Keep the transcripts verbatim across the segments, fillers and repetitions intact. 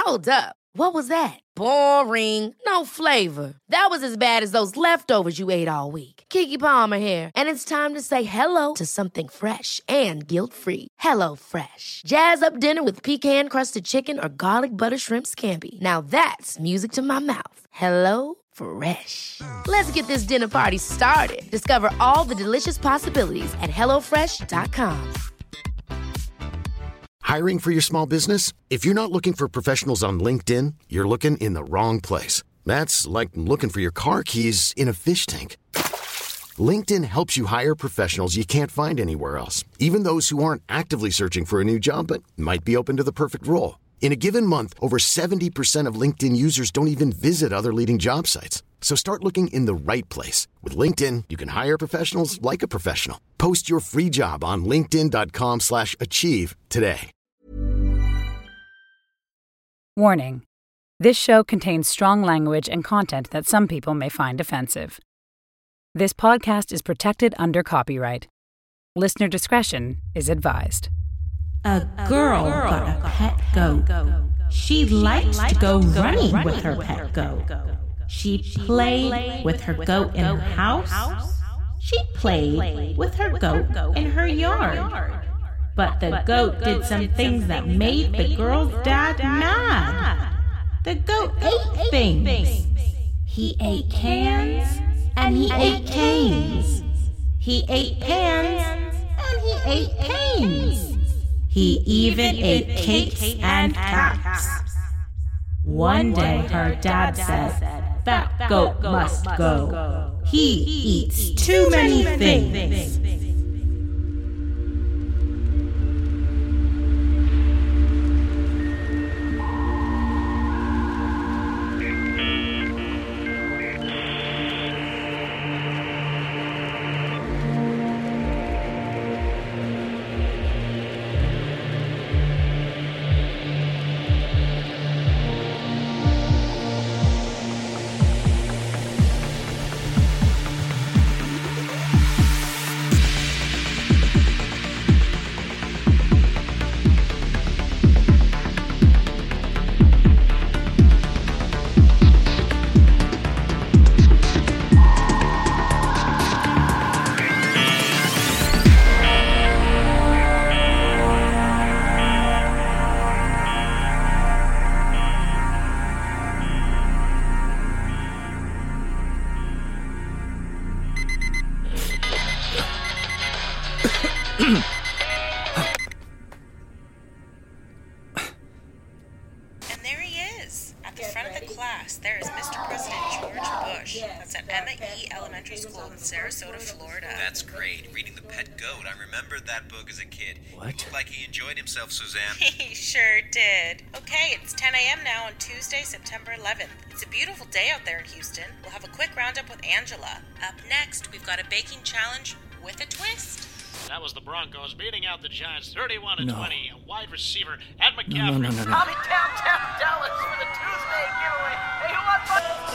Hold up. What was that? Boring. No flavor. That was as bad as those leftovers you ate all week. Keke Palmer here, and it's time to say hello to something fresh and guilt-free. Hello Fresh. Jazz up dinner with pecan-crusted chicken or garlic butter shrimp scampi. Now that's music to my mouth. Hello Fresh. Let's get this dinner party started. Discover all the delicious possibilities at hello fresh dot com. Hiring for your small business? If you're not looking for professionals on LinkedIn, you're looking in the wrong place. That's like looking for your car keys in a fish tank. LinkedIn helps you hire professionals you can't find anywhere else, even those who aren't actively searching for a new job but might be open to the perfect role. In a given month, over seventy percent of LinkedIn users don't even visit other leading job sites. So start looking in the right place. With LinkedIn, you can hire professionals like a professional. Post your free job on linkedin dot com slash achieve today. Warning. This show contains strong language and content that some people may find offensive. This podcast is protected under copyright. Listener discretion is advised. A girl got a pet goat. She liked to go running with her pet goat. She played with her goat in her house. She played with her goat in her yard. But the goat did some things that made the girl's dad mad. The goat ate things. He ate cans and he ate canes. He ate pans and he ate panes. He even ate cakes and cats. One day her dad said, "That goat must go. He eats too many things." Sarasota, Florida. That's great. Reading The Pet Goat. I remembered that book as a kid. What? Looked like he enjoyed himself, Suzanne. He sure did. Okay, it's ten a.m. now on Tuesday, September eleventh. It's a beautiful day out there in Houston. We'll have a quick roundup with Angela. Up next, we've got a baking challenge with a twist. That was the Broncos beating out the Giants thirty-one to No. twenty. A wide receiver at McCaffrey. No, no, no, no, no. I'll be downtown Dallas for the Tuesday giveaway. Hey, who wants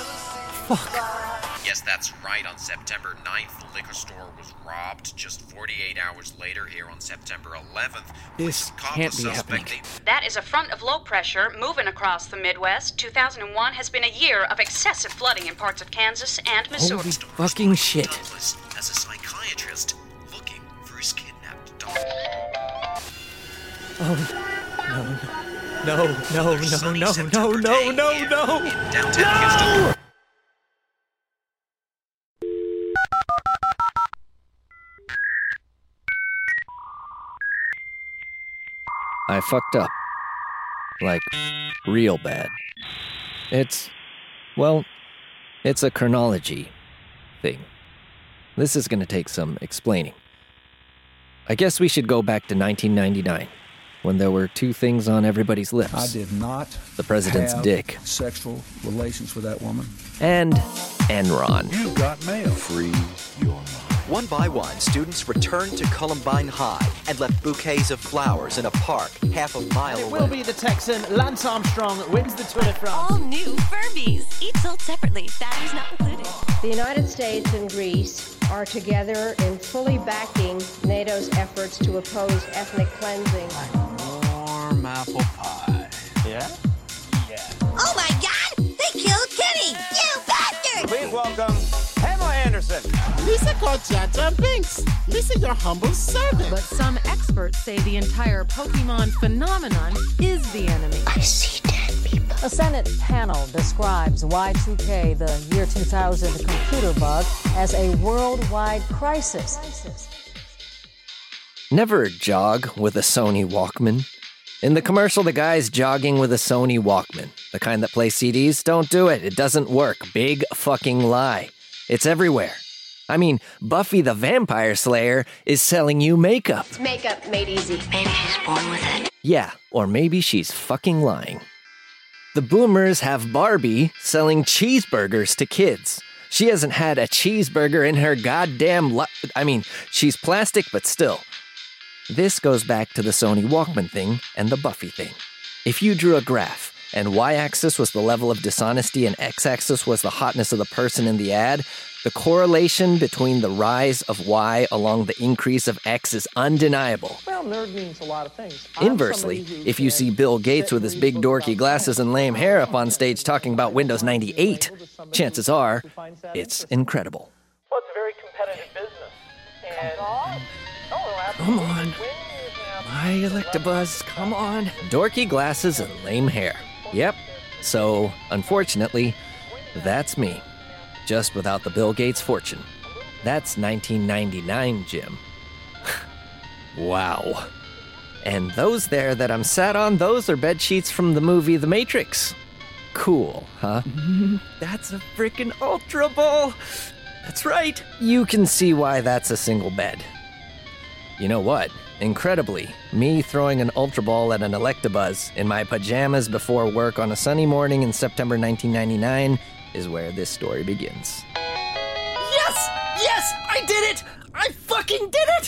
fun? Fuck. Yes, that's right. On September ninth, the liquor store was robbed. Just forty-eight hours later, here on September eleventh, This caught can't the be suspect. happening. That is a front of low pressure moving across the Midwest. two thousand one has been a year of excessive flooding in parts of Kansas and Missouri. Holy fucking shit. Douglas, as a psychiatrist, looking for his kidnapped daughter. Oh, no, no, no, no, Sunny no, no, September no, day no, here no. in downtown Houston. I fucked up. Like, real bad. It's, well, it's a chronology thing. This is gonna take some explaining. I guess we should go back to nineteen ninety-nine, when there were two things on everybody's lips. I did not The president's have dick. sexual relations with that woman. And Enron. You got mail. Free your mind. One by one, students returned to Columbine High and left bouquets of flowers in a park half a mile It away. will be the Texan Lance Armstrong wins the Tour de France. All new Furbies. Each sold separately. Batteries not included. The United States and Greece are together in fully backing NATO's efforts to oppose ethnic cleansing. Warm apple pie. Yeah? called Jar Jar Binks. Listen, your humble servant. But some experts say the entire Pokemon phenomenon is the enemy. I see dead people. A Senate panel describes Y two K, the year two thousand computer bug, as a worldwide crisis. Never jog with a Sony Walkman. In the commercial, the guy's jogging with a Sony Walkman. The kind that plays C Ds? Don't do it. It doesn't work. Big fucking lie. It's everywhere. I mean, Buffy the Vampire Slayer is selling you makeup. It's makeup made easy. Maybe she's born with it. Yeah, or maybe she's fucking lying. The boomers have Barbie selling cheeseburgers to kids. She hasn't had a cheeseburger in her goddamn li- I mean, she's plastic, but still. This goes back to the Sony Walkman thing and the Buffy thing. If you drew a graph, and y-axis was the level of dishonesty and x-axis was the hotness of the person in the ad, the correlation between the rise of y along the increase of x is undeniable. Well, nerd means a lot of things. Inversely, if you see Bill Gates with his big dorky glasses and lame hair up on stage talking about Windows ninety-eight, chances are it's incredible. Well, it's a very competitive business. And Come on. My Electabuzz, come on. Dorky glasses and lame hair. Yep. So, unfortunately, that's me. Just without the Bill Gates fortune. That's nineteen ninety-nine, Jim. Wow. And those there that I'm sat on, those are bed sheets from the movie The Matrix. Cool, huh? That's a freaking Ultra Ball. That's right. You can see why that's a single bed. You know what? Incredibly, me throwing an Ultra Ball at an Electabuzz in my pajamas before work on a sunny morning in September nineteen ninety-nine is where this story begins. Yes! Yes! I did it! I fucking did it!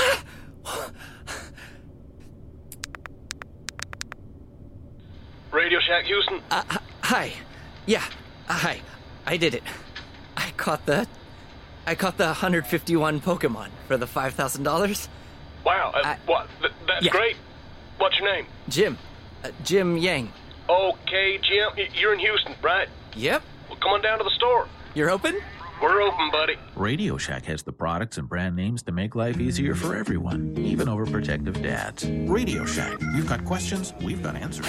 Radio Shack Houston. Uh, hi. Yeah, uh, hi. I did it. I caught the... I caught the one hundred fifty-one Pokemon for the five thousand dollars. Wow, uh, I, what? Th- that's yeah. great. What's your name? Jim. Uh, Jim Yang. Okay, Jim. Y- you're in Houston, right? Yep. Well, come on down to the store. You're open? We're open, buddy. Radio Shack has the products and brand names to make life easier for everyone, even overprotective dads. Radio Shack. You've got questions, we've got answers.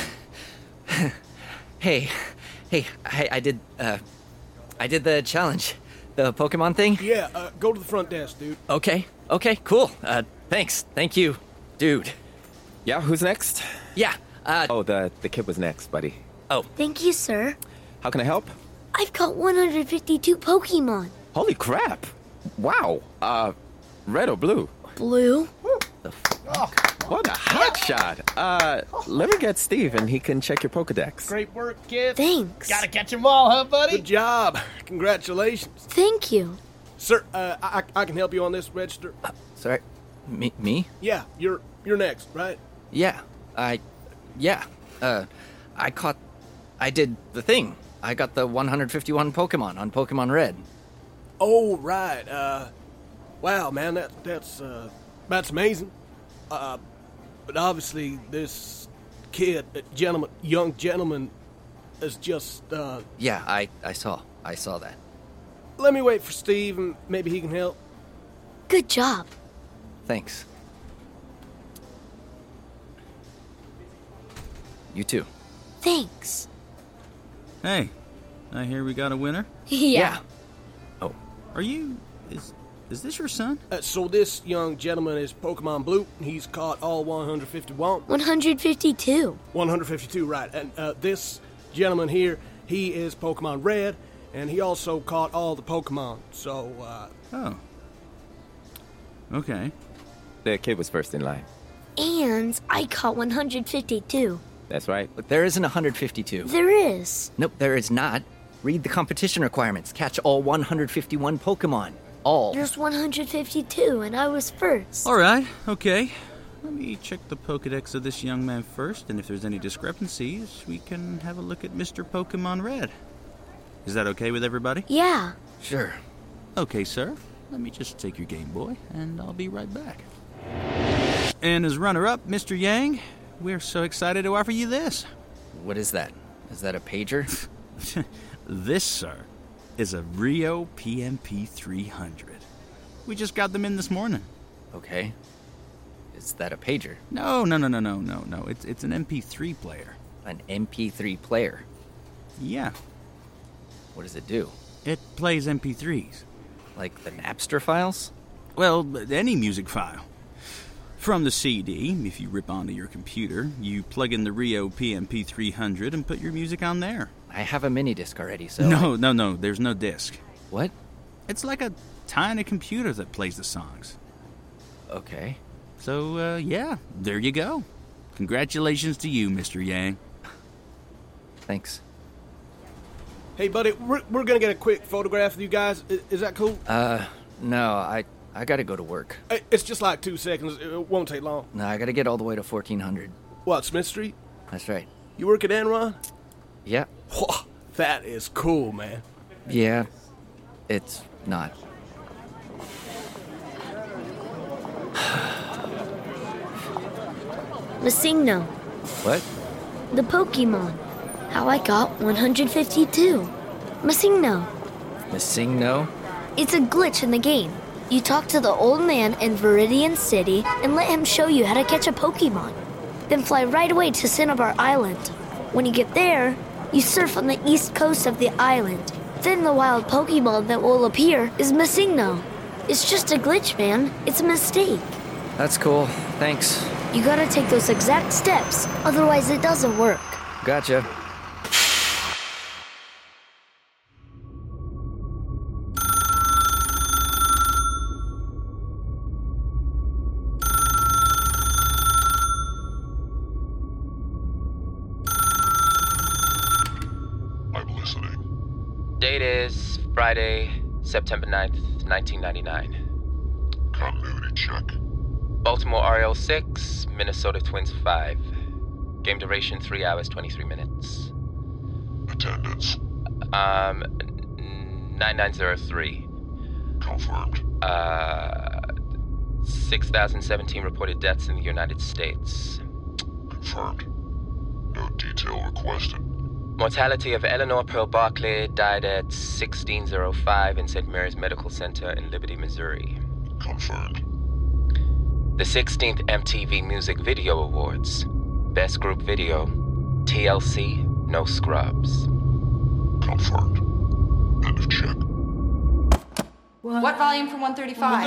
hey, hey, I, I did, uh, I did the challenge. The Pokemon thing? Yeah, uh, go to the front desk, dude. Okay, okay, cool. Uh, thanks, thank you, dude. Yeah, who's next? Yeah, uh... Oh, the, the kid was next, buddy. Oh. Thank you, sir. How can I help? I've caught one hundred fifty-two Pokemon. Holy crap! Wow, uh, red or blue? Blue. The fuck? What a hot shot! Uh, let me get Steve and he can check your Pokedex. Great work, kid. Thanks. Gotta catch them all, huh, buddy? Good job. Congratulations. Thank you. Sir, uh, I, I can help you on this register. Uh, sorry, me? Me? Yeah, you're you're next, right? Yeah, I, yeah, uh, I caught, I did the thing. I got the one hundred fifty-one Pokemon on Pokemon Red. Oh, right. Uh, wow, man, that that's uh, that's amazing. Uh, but obviously, this kid, uh, gentleman, young gentleman, is just. Uh, yeah, I I saw I saw that. Let me wait for Steve, and maybe he can help. Good job. Thanks. You too. Thanks. Hey, I hear we got a winner? Yeah. yeah. Oh. Are you... Is is this your son? Uh, so this young gentleman is Pokemon Blue. He's caught all one hundred fifty-one. one hundred fifty-two. one hundred fifty-two, right. And uh, this gentleman here, he is Pokemon Red, and he also caught all the Pokemon. So, uh... Oh. Okay. The kid was first in line. And I caught one hundred fifty-two. That's right. But there isn't one hundred fifty-two. There is. Nope, there is not. Read the competition requirements. Catch all one hundred fifty-one Pokemon. All. There's one hundred fifty-two, and I was first. All right, okay. Let me check the Pokedex of this young man first, and if there's any discrepancies, we can have a look at Mister Pokemon Red. Is that okay with everybody? Yeah. Sure. Okay, sir. Let me just take your Game Boy, and I'll be right back. And as runner-up, Mister Yang, we're so excited to offer you this. What is that? Is that a pager? This, sir, is a Rio P M P three hundred. We just got them in this morning. Okay. Is that a pager? No, no, no, no, no, no, no. It's it's an M P three player. An M P three player? Yeah. What does it do? It plays M P threes. Like the Napster files? Well, any music file. From the C D, if you rip onto your computer, you plug in the Rio P M P three hundred and put your music on there. I have a mini disc already, so... No, no, no, there's no disc. What? It's like a tiny computer that plays the songs. Okay. So, uh, yeah, there you go. Congratulations to you, Mister Yang. Thanks. Hey, buddy, we're, we're gonna get a quick photograph of you guys. Is, is that cool? Uh, no, I I gotta go to work. Hey, it's just like two seconds. It won't take long. No, I gotta get all the way to fourteen hundred. What, Smith Street? That's right. You work at Enron? Yeah. Whoa, that is cool, man. Yeah, it's not. Masigno. What? The Pokemon. How I got one hundred fifty-two. Masigno. Masigno? It's a glitch in the game. You talk to the old man in Viridian City and let him show you how to catch a Pokemon. Then fly right away to Cinnabar Island. When you get there, you surf on the east coast of the island. Then the wild Pokemon that will appear is Masigno. It's just a glitch, man. It's a mistake. That's cool. Thanks. You gotta take those exact steps, otherwise it doesn't work. Gotcha. I'm listening. Date is Friday, September ninth, nineteen ninety-nine. Continuity check. Baltimore Orioles six, Minnesota Twins five. Game duration three hours, twenty-three minutes. Attendance. Um, nine nine zero three. Confirmed. Uh, six thousand seventeen reported deaths in the United States. Confirmed. No detail requested. Mortality of Eleanor Pearl Barclay died at sixteen oh five in Saint Mary's Medical Center in Liberty, Missouri. Confirmed. The sixteenth M T V Music Video Awards. Best Group Video. T L C, No Scrubs. Confirmed. End of check. What volume from one thirty-five?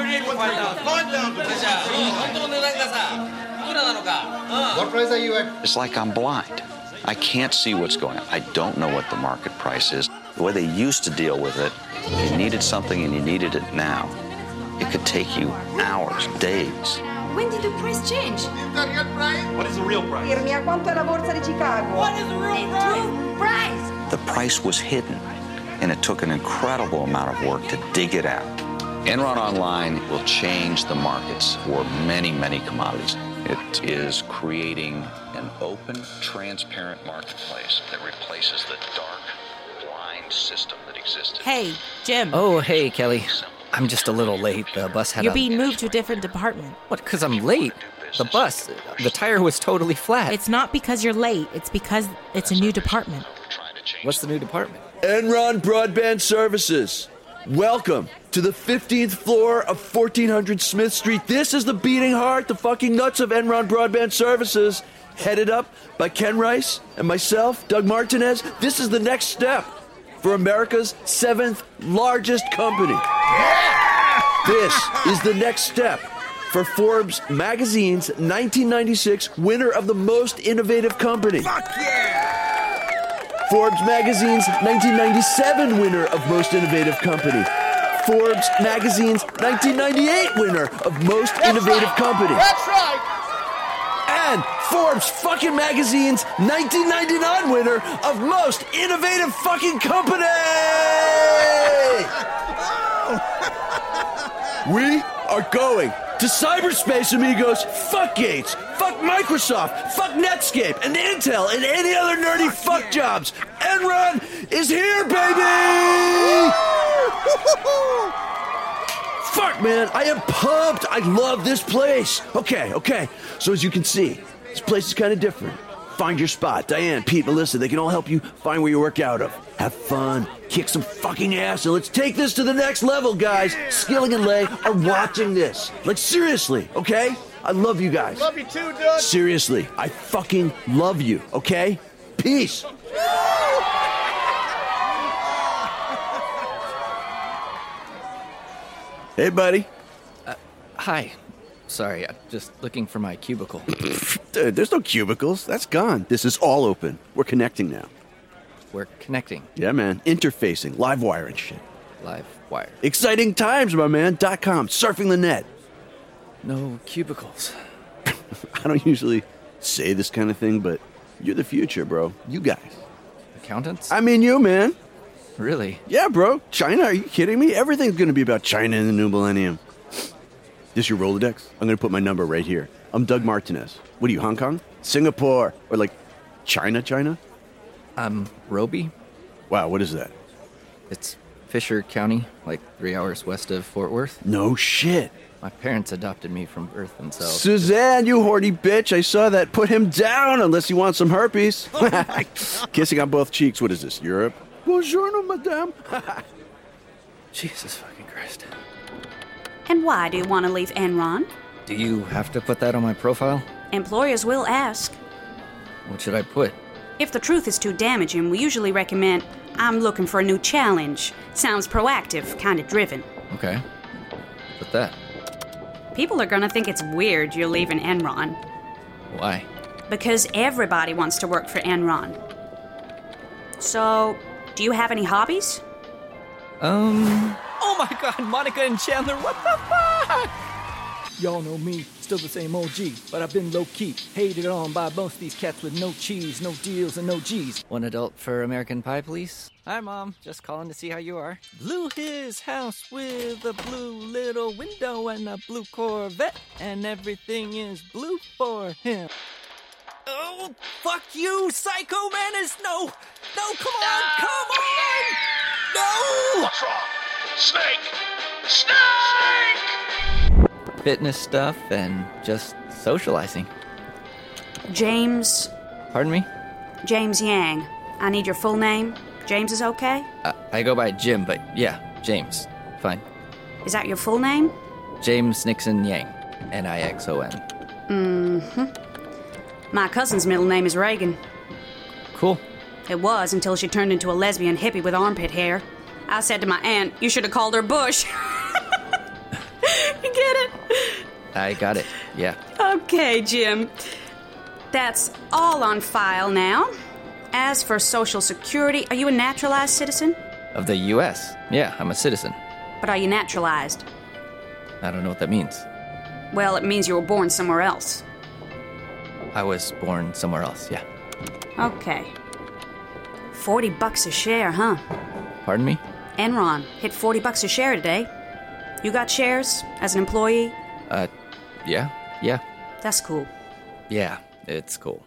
What price are you at? It's like I'm blind. I can't see what's going on. I don't know what the market price is. The way they used to deal with it, if you needed something and you needed it now, it could take you hours, days. When did the price change? What is the real price? Irmi, a quanto è la borsa di Chicago? What is the real price? Price! The price was hidden, and it took an incredible amount of work to dig it out. Enron Online will change the markets for many, many commodities. It is creating an open, transparent marketplace that replaces the dark, blind system that existed. Hey, Jim. Oh, hey, Kelly. I'm just a little late. The bus had You're a... being moved to a different department. What, because I'm late? The bus, the tire was totally flat. It's not because you're late. It's because it's a new department. What's the new department? Enron Broadband Services. Welcome to the fifteenth floor of fourteen hundred Smith Street. This is the beating heart, the fucking nuts of Enron Broadband Services. Headed up by Ken Rice and myself, Doug Martinez. This is the next step for America's seventh largest company. Yeah! This is the next step for Forbes Magazine's nineteen ninety-six winner of the most innovative company. Fuck yeah! Forbes Magazine's nineteen ninety-seven winner of most innovative company. Forbes Magazine's nineteen ninety-eight winner of most That's innovative right. company. That's right! And Forbes fucking Magazine's nineteen ninety-nine winner of most innovative fucking company! We are going to cyberspace, amigos. Fuck Gates. Fuck Microsoft. Fuck Netscape and Intel and any other nerdy fuck, fuck yeah. jobs. Enron is here, baby! Fuck, man. I am pumped. I love this place. Okay, okay. So as you can see, this place is kind of different. Find your spot. Diane, Pete, Melissa, they can all help you find where you work out of. Have fun, kick some fucking ass, and let's take this to the next level, guys. Skilling and Lay are watching this. Like, seriously, okay? I love you guys. Love you too, Doug. Seriously, I fucking love you, okay? Peace. Hey, buddy. Uh, hi. Sorry, I'm just looking for my cubicle. Dude, there's no cubicles. That's gone. This is all open. We're connecting now. We're connecting. Yeah, man. Interfacing. Live wire and shit. Live wire. Exciting times, my man. Dot com. Surfing the net. No cubicles. I don't usually say this kind of thing, but you're the future, bro. You guys. Accountants? I mean you, man. Really? Yeah, bro. China, are you kidding me? Everything's going to be about China in the new millennium. This your Rolodex? I'm going to put my number right here. I'm Doug Martinez. What are you, Hong Kong? Singapore? Or like China, China? I'm Roby. Wow, what is that? It's Fisher County, like three hours west of Fort Worth. No shit. My parents adopted me from birth themselves. Suzanne, you horny bitch. I saw that. Put him down unless you want some herpes. Kissing on both cheeks. What is this, Europe? Bonjour, madame. Jesus fucking Christ. And why do you want to leave Enron? Do you have to put that on my profile? Employers will ask. What should I put? If the truth is too damaging, we usually recommend, I'm looking for a new challenge. Sounds proactive, kind of driven. Okay. Put that. People are gonna think it's weird you're leaving Enron. Why? Because everybody wants to work for Enron. So, do you have any hobbies? Um... Oh my god, Monica and Chandler, what the fuck? Y'all know me, still the same O G, but I've been low-key, hated on by most these cats with no cheese, no deals, and no G's. One adult for American Pie, please. Hi, Mom. Just calling to see how you are. Blew his house with a blue little window and a blue Corvette, and everything is blue for him. Oh, fuck you, Psycho Menace! No! No, come on, come on! No! What's wrong? Snake! Snake! Fitness stuff and just socializing. James... Pardon me? James Yang. I need your full name. James is okay? Uh, I go by Jim, but yeah, James. Fine. Is that your full name? James Nixon Yang. N I X O N. Mm-hmm. My cousin's middle name is Reagan. Cool. It was until she turned into a lesbian hippie with armpit hair. I said to my aunt, you should have called her Bush. You get it? I got it, yeah. Okay, Jim. That's all on file now. As for Social Security, are you a naturalized citizen? Of the U S Yeah, I'm a citizen. But are you naturalized? I don't know what that means. Well, it means you were born somewhere else. I was born somewhere else, yeah. Okay. Forty bucks a share, huh? Pardon me? Enron hit forty bucks a share today. You got shares as an employee? Uh, yeah, yeah. That's cool. Yeah, it's cool.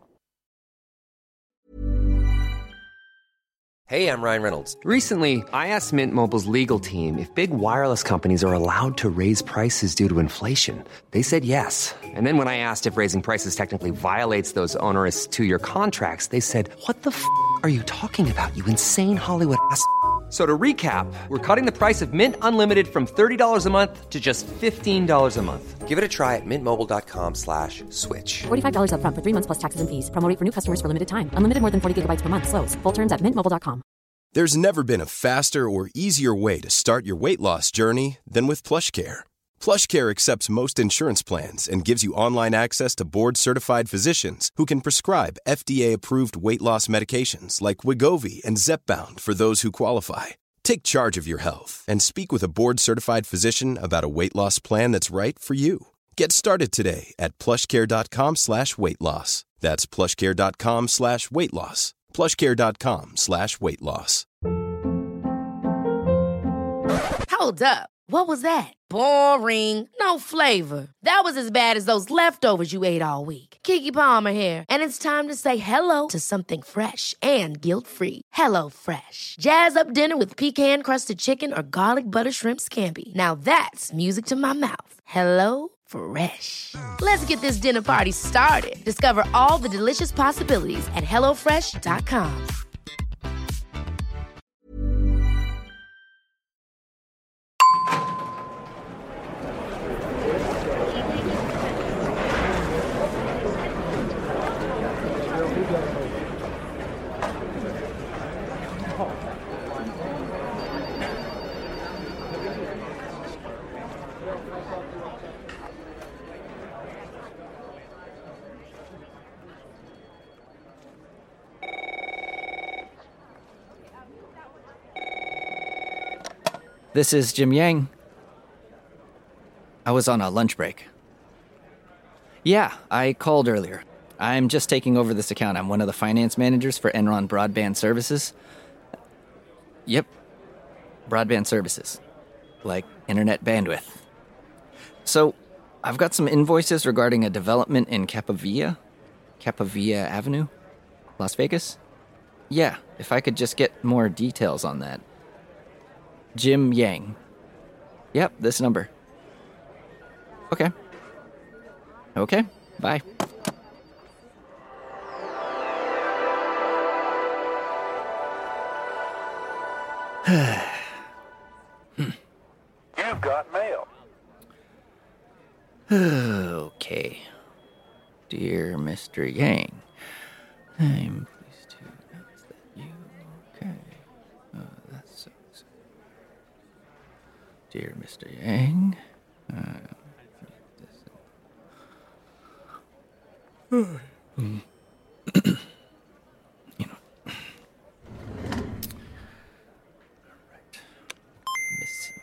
Hey, I'm Ryan Reynolds. Recently, I asked Mint Mobile's legal team if big wireless companies are allowed to raise prices due to inflation. They said yes. And then when I asked if raising prices technically violates those onerous two-year contracts, they said, what the f*** are you talking about, you insane Hollywood ass f- So to recap, we're cutting the price of Mint Unlimited from thirty dollars a month to just fifteen dollars a month. Give it a try at mintmobile.com slash switch. forty-five dollars up front for three months plus taxes and fees. Promo rate for new customers for limited time. Unlimited more than forty gigabytes per month. Slows full terms at mint mobile dot com. There's never been a faster or easier way to start your weight loss journey than with PlushCare. PlushCare accepts most insurance plans and gives you online access to board-certified physicians who can prescribe F D A-approved weight loss medications like Wegovy and Zepbound for those who qualify. Take charge of your health and speak with a board-certified physician about a weight loss plan that's right for you. Get started today at plushcare.com slash weight loss. That's plushcare.com slash weight loss. plushcare.com slash weight loss. Hold up. What was that? Boring. No flavor. That was as bad as those leftovers you ate all week. Keke Palmer here, and it's time to say hello to something fresh and guilt-free. Hello Fresh. Jazz up dinner with pecan-crusted chicken or garlic butter shrimp scampi. Now that's music to my mouth. Hello Fresh. Let's get this dinner party started. Discover all the delicious possibilities at hello fresh dot com. This is Jim Yang. I was on a lunch break. Yeah, I called earlier. I'm just taking over this account. I'm one of the finance managers for Enron Broadband Services. Yep. Broadband services. Like internet bandwidth. So, I've got some invoices regarding a development in Capavia. Capavia Avenue? Las Vegas? Yeah, if I could just get more details on that. Jim Yang. Yep, this number. Okay. Okay, bye. You've got mail. Okay. Dear Mister Yang, I'm pleased to announce that you... Okay. Oh, that's so... so. Dear Mister Yang, uh... you know... Alright. Missing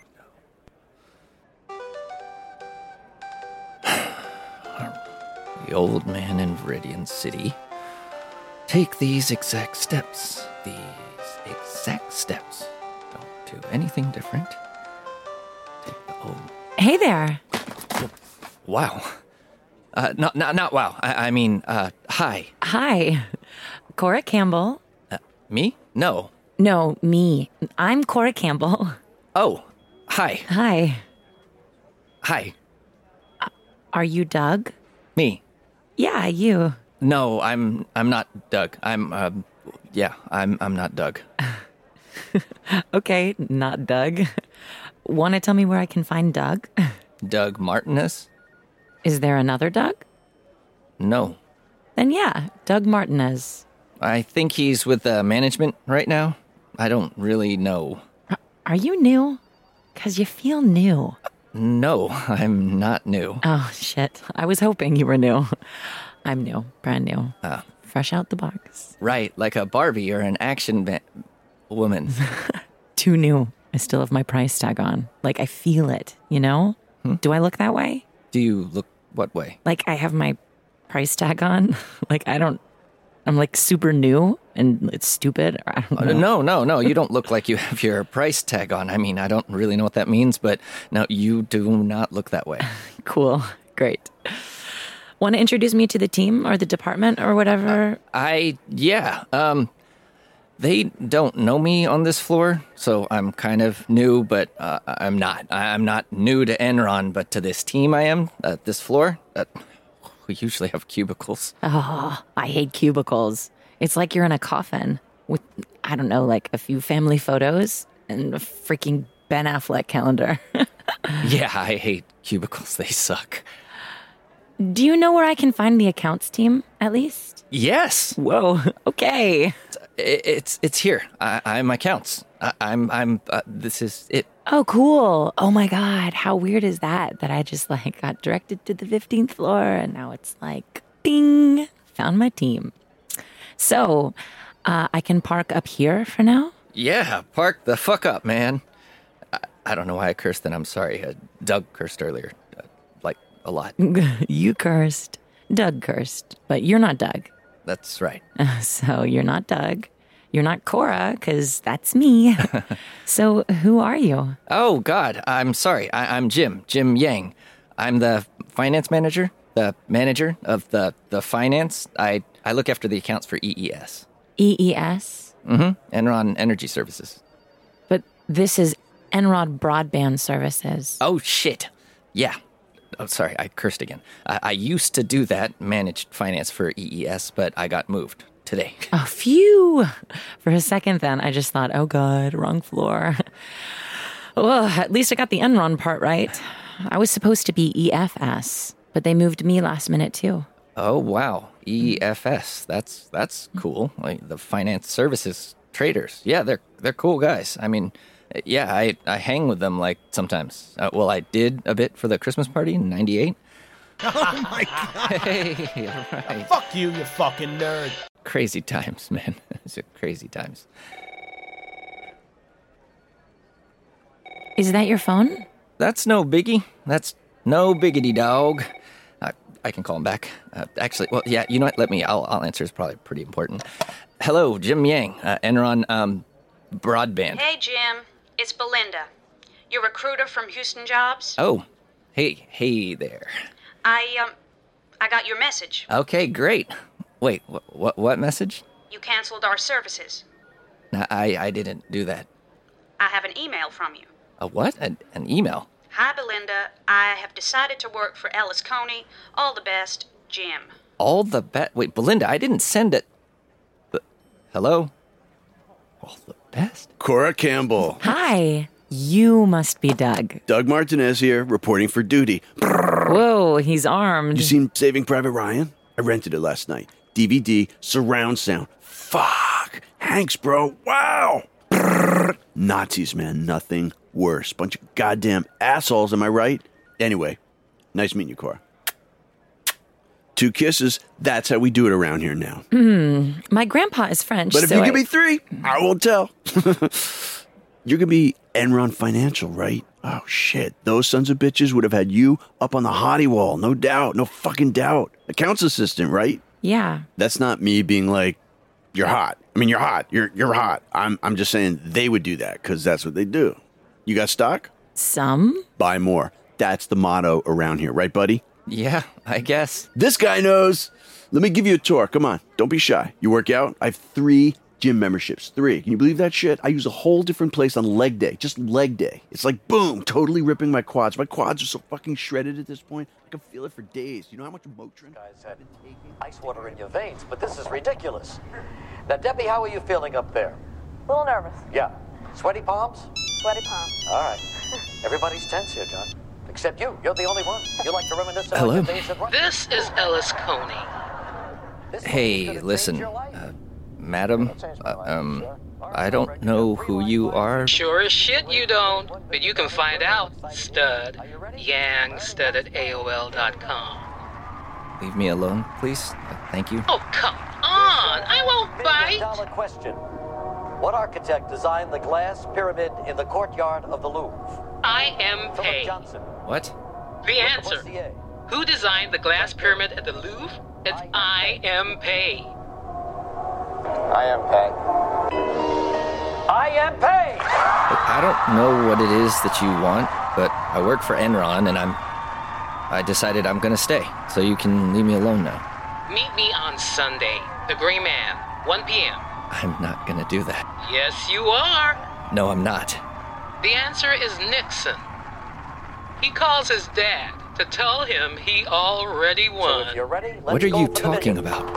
no. The old man in Viridian City. Take these exact steps. These exact steps. Don't do anything different. Take the old... Hey there. Wow. Uh, not, not, not wow. I, I mean, uh, hi. Hi. Cora Campbell. Uh, me? No. No, me. I'm Cora Campbell. Oh, hi. Hi. Hi. Uh, are you Doug? Me? Yeah, you. No, I'm, I'm not Doug. I'm, uh, yeah, I'm, I'm not Doug. Okay, not Doug. Want to tell me where I can find Doug? Doug Martinez? Is there another Doug? No. Then yeah, Doug Martinez. I think he's with uh, management right now. I don't really know. Are you new? Because you feel new. No, I'm not new. Oh, shit. I was hoping you were new. I'm new. Brand new. Uh, Fresh out the box. Right, like a Barbie or an action ba- woman. Too new. I still have my price tag on. Like, I feel it, you know? Hmm? Do I look that way? Do you look what way? Like, I have my price tag on. Like, I don't... I'm, like, super new, and it's stupid. I don't know. Uh, no, no, no. You don't look like you have your price tag on. I mean, I don't really know what that means, but no, you do not look that way. Cool. Great. Want to introduce me to the team or the department or whatever? Uh, I... Yeah. Um... They don't know me on this floor, so I'm kind of new, but uh, I'm not. I'm not new to Enron, but to this team I am, uh, this floor. Uh, we usually have cubicles. Oh, I hate cubicles. It's like you're in a coffin with, I don't know, like a few family photos and a freaking Ben Affleck calendar. Yeah, I hate cubicles. They suck. Do you know where I can find the accounts team, at least? Yes. Whoa, okay. It's it's here. I, I'm accounts. I, I'm I'm. Uh, this is it. Oh, cool. Oh my God, how weird is that? That I just like got directed to the fifteenth floor, and now it's like, ding, found my team. So, uh, I can park up here for now. Yeah, park the fuck up, man. I, I don't know why I cursed, and I'm sorry. Uh, Doug cursed earlier, uh, like a lot. You cursed. Doug cursed, but you're not Doug. That's right. So you're not Doug. You're not Cora, because that's me. So who are you? Oh, God. I'm sorry. I- I'm Jim. Jim Yang. I'm the finance manager, the manager of the, the finance. I, I look after the accounts for E E S. E E S? Mm-hmm. Enron Energy Services. But this is Enron Broadband Services. Oh, shit. Yeah. oh, sorry, I cursed again. I, I used to do that, managed finance for E E S, but I got moved today. Oh, phew. For a second then, I just thought, oh God, wrong floor. Well, at least I got the Enron part right. I was supposed to be E F S, but they moved me last minute too. Oh, wow. E F S. That's that's cool. Like the finance services traders. Yeah, they're they're cool guys. I mean, yeah, I, I hang with them like sometimes. Uh, well, I did a bit for the Christmas party in ninety-eight. Oh my God. Hey, all right. Fuck you, you fucking nerd. Crazy times, man. It's crazy times. Is that your phone? That's no biggie. That's no biggity dog. I, I can call him back. Uh, actually, well, yeah, you know what? Let me, I'll, I'll answer. It's probably pretty important. Hello, Jim Yang, uh, Enron um, Broadband. Hey, Jim. It's Belinda. Your recruiter from Houston Jobs. Oh, hey, hey there. I, um, I got your message. Okay, great. Wait, wh- what what message? You canceled our services. No, I, I didn't do that. I have an email from you. A what? An, an email? Hi, Belinda. I have decided to work for Ellis Coney. All the best, Jim. All the best? Wait, Belinda, I didn't send it. But, hello? All the best? Cora Campbell. Hi. You must be Doug. Doug Martinez here, reporting for duty. Whoa, he's armed. You seen Saving Private Ryan? I rented it last night. D V D, surround sound. Fuck. Hanks, bro. Wow. Brrr. Nazis, man. Nothing worse. Bunch of goddamn assholes, am I right? Anyway, nice meeting you, Cora. Two kisses. That's how we do it around here now. Hmm. My grandpa is French, But if so you I... give me three, I won't tell. You're going to be Enron Financial, right? Oh, shit. Those sons of bitches would have had you up on the hottie wall. No doubt. No fucking doubt. Accounts assistant, right? Yeah. That's not me being like, you're hot. I mean, you're hot. You're you're hot. I'm I'm just saying they would do that because that's what they do. You got stock? Some. Buy more. That's the motto around here, right, buddy? Yeah, I guess. This guy knows. Let me give you a tour. Come on. Don't be shy. You work out? I have three gym memberships. Three. Can you believe that shit? I use a whole different place on leg day. Just leg day. It's like, boom, totally ripping my quads. My quads are so fucking shredded at this point. I can feel it for days. You know how much Motrin? Guys had ice water in your veins, but this is ridiculous. Now, Debbie, how are you feeling up there? A little nervous. Yeah. Sweaty palms? Sweaty palms. All right. Everybody's tense here, John. Except you. You're the only one. You like to reminisce about Hello? your days at This is Ellis Coney. Hey, listen, uh, madam, uh, um, I don't know who you are. Sure as shit you don't, but you can find out, stud. Yangstud at A O L dot com. Leave me alone, please. Uh, thank you. Oh, come on. I won't bite. Dollar question. What architect designed the glass pyramid in the courtyard of the Louvre? I am Pei. What? The answer. Who designed the glass pyramid at the Louvre? It's I am Pei. I am Pei. I am Pei! Look, I don't know what it is that you want, but I work for Enron and I'm... I decided I'm gonna stay, so you can leave me alone now. Meet me on Sunday. The Gray Man, one p.m. I'm not gonna do that. Yes, you are. No, I'm not. The answer is Nixon. He calls his dad to tell him he already won. So if you're ready, let's What are go you for the talking video. about?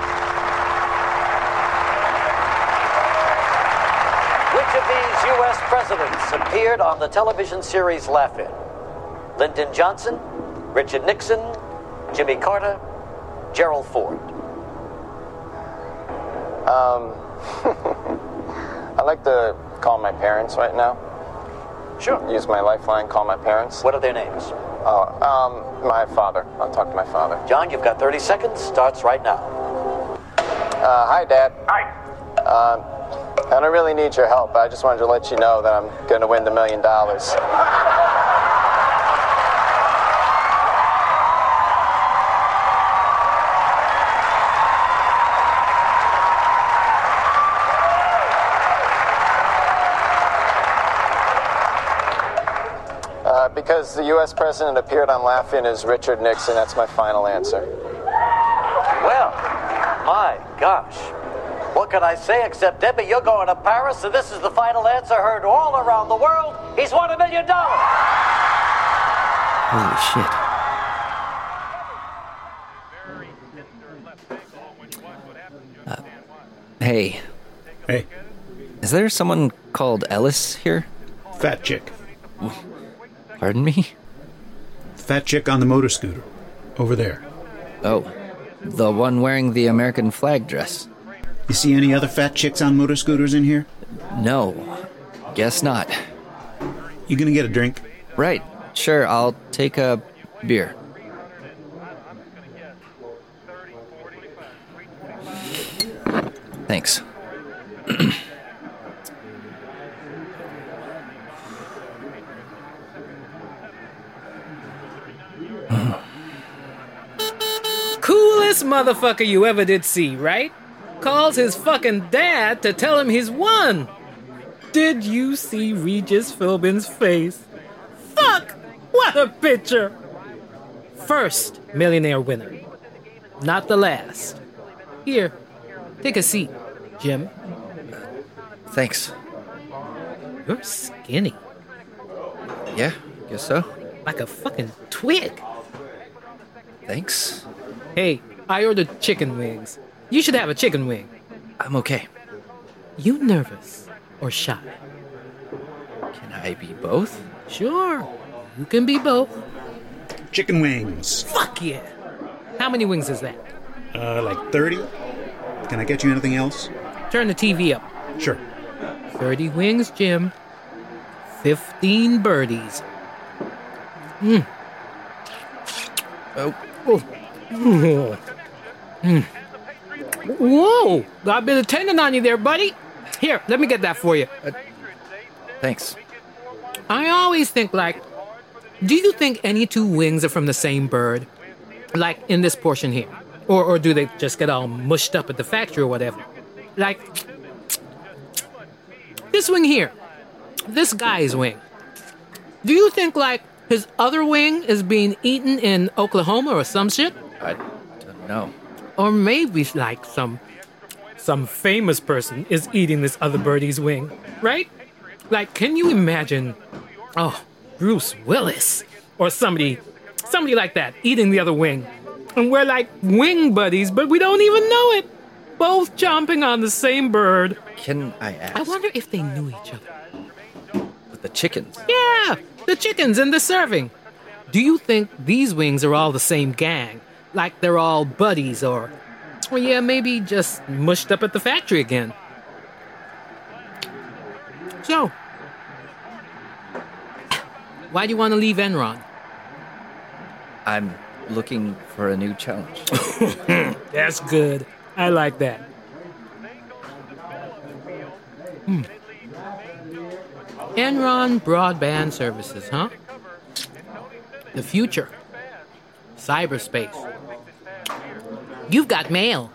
Which of these U S presidents appeared on the television series Laugh-In? Lyndon Johnson, Richard Nixon, Jimmy Carter, Gerald Ford. Um, I'd like to call my parents right now. Sure. Use my lifeline, call my parents. What are their names? Oh, um, my father. I'll talk to my father. John, you've got thirty seconds. Starts right now. Uh, hi, Dad. Hi. Um, I don't really need your help. I just wanted to let you know that I'm going to win the million dollars. Uh, because the U S president appeared on Laugh-In as Richard Nixon, that's my final answer. Well, my gosh. What can I say except, Debbie, you're going to Paris, and this is the final answer heard all around the world. He's won a million dollars. Holy shit. Hey. Hey. Is there someone called Ellis here? Fat chick. Pardon me? Fat chick on the motor scooter. Over there. Oh. The one wearing the American flag dress. You see any other fat chicks on motor scooters in here? No. Guess not. You gonna get a drink? Right. Sure, I'll take a beer. Thanks. Coolest motherfucker you ever did see, right? Calls his fucking dad to tell him he's won. Did you see Regis Philbin's face? Fuck! What a picture! First millionaire winner. Not the last. Here, take a seat, Jim. Thanks. You're skinny. Yeah, guess so. Like a fucking twig. Thanks. Hey, I ordered chicken wings. You should have a chicken wing. I'm okay. You nervous or shy? Can I be both? Sure. You can be both. Chicken wings. Fuck yeah. How many wings is that? Uh, like thirty? Can I get you anything else? Turn the T V up. Sure. thirty wings, Jim. fifteen birdies. Mm. Oh. Oh. Mm. Whoa! Got a bit of tendon on you there, buddy. Here, let me get that for you. Uh, thanks. I always think, like, do you think any two wings are from the same bird? Like, in this portion here? Or, or do they just get all mushed up at the factory or whatever? Like, this wing here. This guy's wing. Do you think, like, his other wing is being eaten in Oklahoma or some shit? I don't know. Or maybe, like, some some famous person is eating this other birdie's wing, right? Like, can you imagine, oh, Bruce Willis or somebody, somebody like that eating the other wing? And we're like wing buddies, but we don't even know it. Both chomping on the same bird. Can I ask? I wonder if they knew each other. With the chickens? Yeah, the chickens and the serving. Do you think these wings are all the same gang? Like they're all buddies or, or yeah, maybe just mushed up at the factory again? So, why do you want to leave Enron? I'm looking for a new challenge. That's good. I like that. Hmm. Enron Broadband Services, huh? The future. Cyberspace. You've got mail.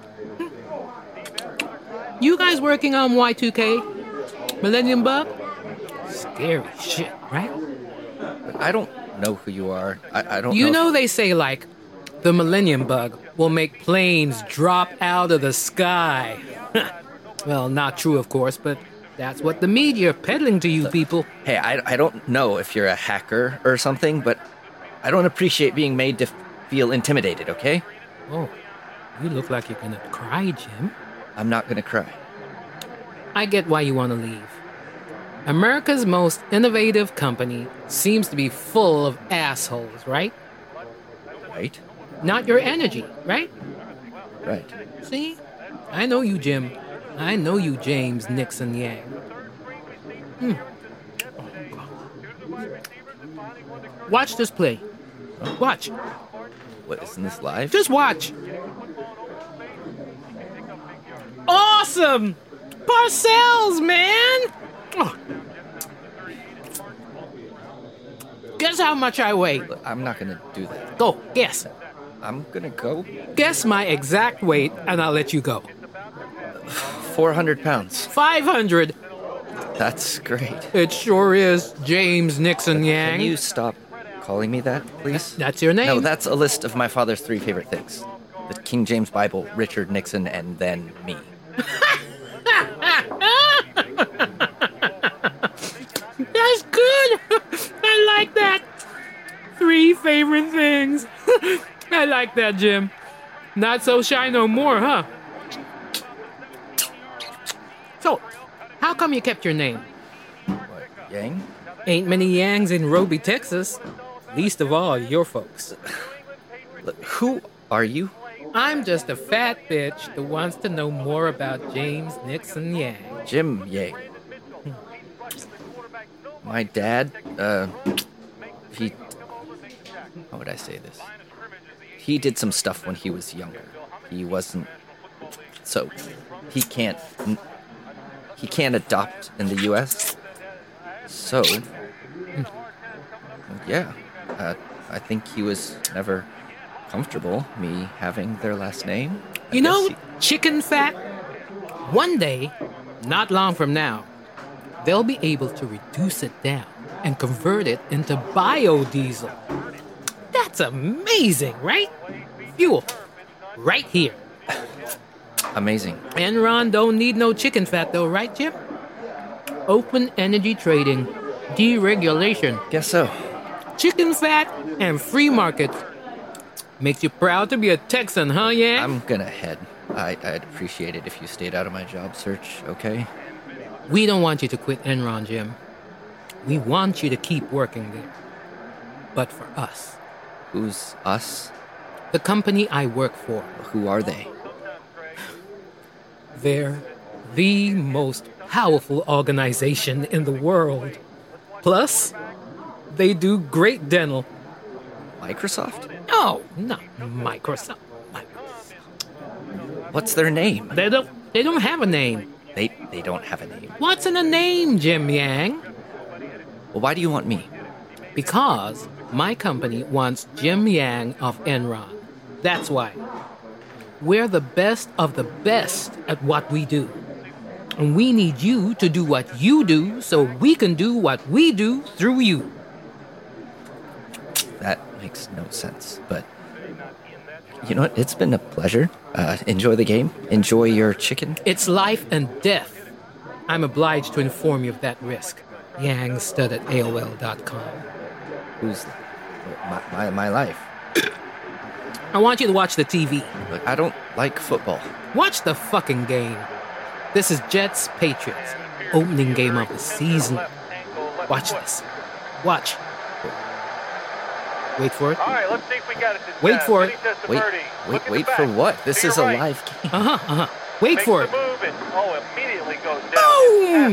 You guys working on Y two K? Millennium Bug? Scary shit, right? I don't know who you are. I, I don't You know. know if... they say, like, the Millennium Bug will make planes drop out of the sky. Well, not true, of course, but that's what the media are peddling to you people. Hey, I, I don't know if you're a hacker or something, but I don't appreciate being made to feel intimidated, okay? Oh, you look like you're gonna cry, Jim. I'm not gonna cry. I get why you want to leave. America's most innovative company seems to be full of assholes, right? Right? Not your energy, right? Right. See? I know you, Jim. I know you, James Nixon Yang. Hmm. Watch this play. Watch. What, isn't this live? Just watch. Awesome! Parcells, man! Oh. Guess how much I weigh. Look, I'm not gonna do that. Go, guess. I'm gonna go. Guess my exact weight, and I'll let you go. four hundred pounds. five hundred. That's great. It sure is, James Nixon Yang. Can you stop calling me that, please? That's your name? No, that's a list of my father's three favorite things. The King James Bible, Richard Nixon, and then me. That's good. I like that. Three favorite things. I like that, Jim. Not so shy no more, huh? So, how come you kept your name? What, Yang? Ain't many Yangs in Roby, Texas. Least of all, your folks. Look, who are you? I'm just a fat bitch that wants to know more about James Nixon Yang. Jim Yang. My dad, uh, he... How would I say this? He did some stuff when he was younger. He wasn't... So, he can't... He can't adopt in the U S So... Yeah. Uh, I think he was never comfortable me having their last name. I you know, he... chicken fat? One day, not long from now, they'll be able to reduce it down and convert it into biodiesel. That's amazing, right? Fuel. Right here. Amazing. Enron don't need no chicken fat though, right, Jim? Open energy trading. Deregulation. Guess so. Chicken fat and free markets. Makes you proud to be a Texan, huh, Yang? I'm gonna head. I, I'd appreciate it if you stayed out of my job search, okay? We don't want you to quit Enron, Jim. We want you to keep working there. But for us. Who's us? The company I work for. Who are they? They're the most powerful organization in the world. Plus, they do great dental. Microsoft? No, not Microsoft. What's their name? They don't. They don't have a name. They they don't have a name. What's in a name, Jim Yang? Well, why do you want me? Because my company wants Jim Yang of Enron. That's why. We're the best of the best at what we do. And we need you to do what you do so we can do what we do through you. That makes no sense, but... You know what? It's been a pleasure. Uh, enjoy the game. Enjoy your chicken. It's life and death. I'm obliged to inform you of that risk. Yang stud at A O L dot com. Who's... My, my, my life. I want you to watch the T V. But I don't like football. Watch the fucking game. This is Jets Patriots. Opening game of the season. Watch this. Watch. Wait for it. All right, let's see if we got it. Wait uh, for it. Wait, wait, wait for what? This is a right. live game. Uh-huh, uh-huh. Wait Makes for the it. Move and, oh, immediately goes down. Boom!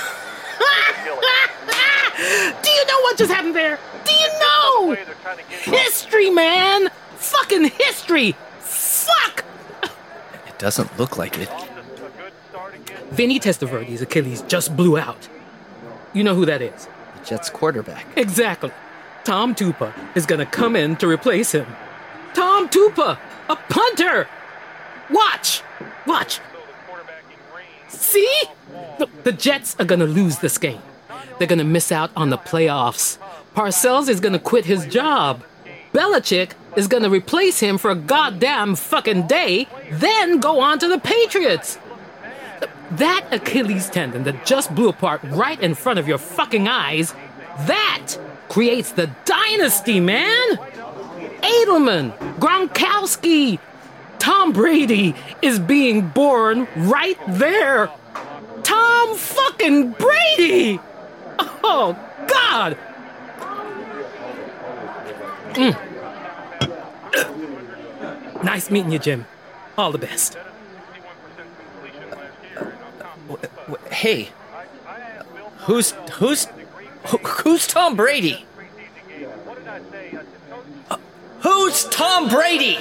Do you know what just happened there? Do you know? History, man! Fucking history! Fuck! It doesn't look like it. Vinny Testaverde's Achilles just blew out. You know who that is? The Jets quarterback. Exactly. Tom Tupa is gonna come in to replace him. Tom Tupa! A punter! Watch! Watch! See? Look, the Jets are gonna lose this game. They're gonna miss out on the playoffs. Parcells is gonna quit his job. Belichick is gonna replace him for a goddamn fucking day, then go on to the Patriots. That Achilles tendon that just blew apart right in front of your fucking eyes, that creates the dynasty, man! Edelman, Gronkowski, Tom Brady is being born right there. Tom fucking Brady! Oh, God! Mm. Nice meeting you, Jim. All the best. Hey, who's who's who's Tom Brady? Uh, who's Tom Brady?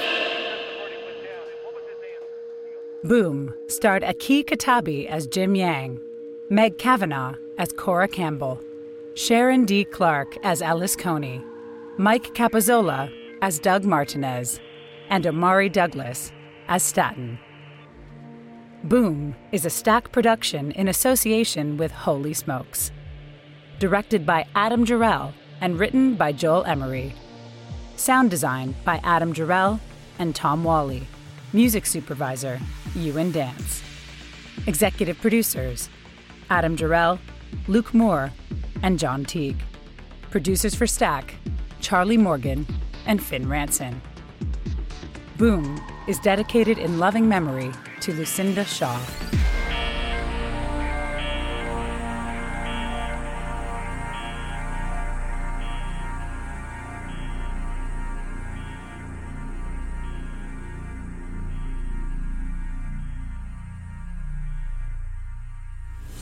Boom starred Aki Katabi as Jim Yang, Meg Kavanaugh as Cora Campbell, Sharon D. Clark as Alice Coney, Mike Capozzola as Doug Martinez, and Omari Douglas as Staten. Boom is a Stack production in association with Holy Smokes. Directed by Adam Jarrell and written by Joel Emery. Sound design by Adam Jarrell and Tom Wally. Music supervisor, Ewan Dance. Executive producers, Adam Jarrell, Luke Moore, and John Teague. Producers for Stack, Charlie Morgan and Finn Ranson. Boom is dedicated in loving memory to Lucinda Shaw.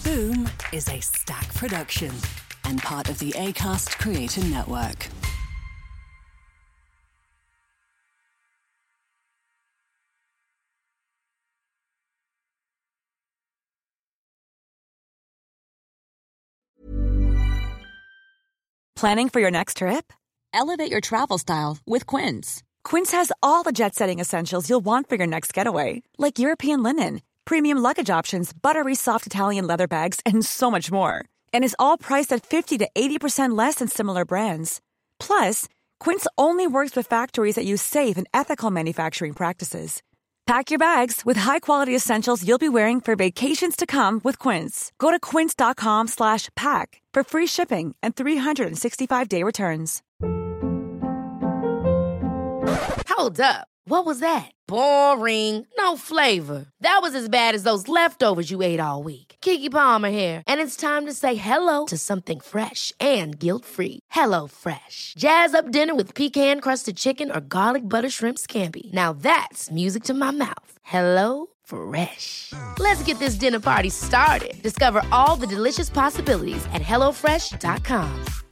Boom is a Stack production and part of the Acast Creator Network. Planning for your next trip? Elevate your travel style with Quince. Quince has all the jet-setting essentials you'll want for your next getaway, like European linen, premium luggage options, buttery soft Italian leather bags, and so much more. And is all priced at fifty to eighty percent less than similar brands. Plus, Quince only works with factories that use safe and ethical manufacturing practices. Pack your bags with high-quality essentials you'll be wearing for vacations to come with Quince. Go to quince.com slash pack for free shipping and three sixty-five day returns. Hold up. What was that? Boring. No flavor. That was as bad as those leftovers you ate all week. Keke Palmer here, and it's time to say hello to something fresh and guilt-free. Hello Fresh. Jazz up dinner with pecan-crusted chicken or garlic butter shrimp scampi. Now that's music to my mouth. Hello Fresh. Let's get this dinner party started. Discover all the delicious possibilities at hello fresh dot com.